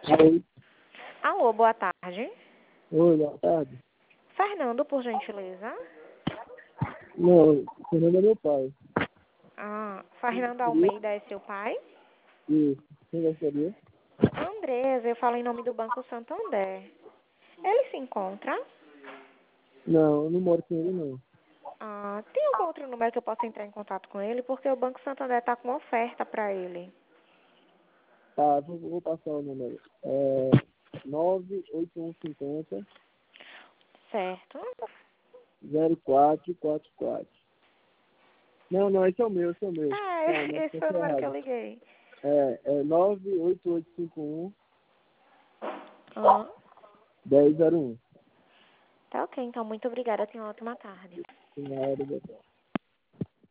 Oi, Alô, boa tarde. oi, boa tarde. Fernando, por gentileza. Não, Fernando é meu pai. Fernando Queria? Almeida é seu pai? Isso. Quem gostaria? Andresa, eu falo em nome do Banco Santander. Ele se encontra? Não, eu não moro com ele, não. Tem algum outro número que eu possa entrar em contato com ele? Porque o Banco Santander está com oferta para ele. Tá, vou passar o número. 98150 Certo? 0444. Não, esse é o meu, esse é o meu. Calma, Esse foi o esse é número que eu errado. liguei. É 98851 Ah, 1001. tá ok, então muito obrigada. Tenha uma ótima tarde. Na hora da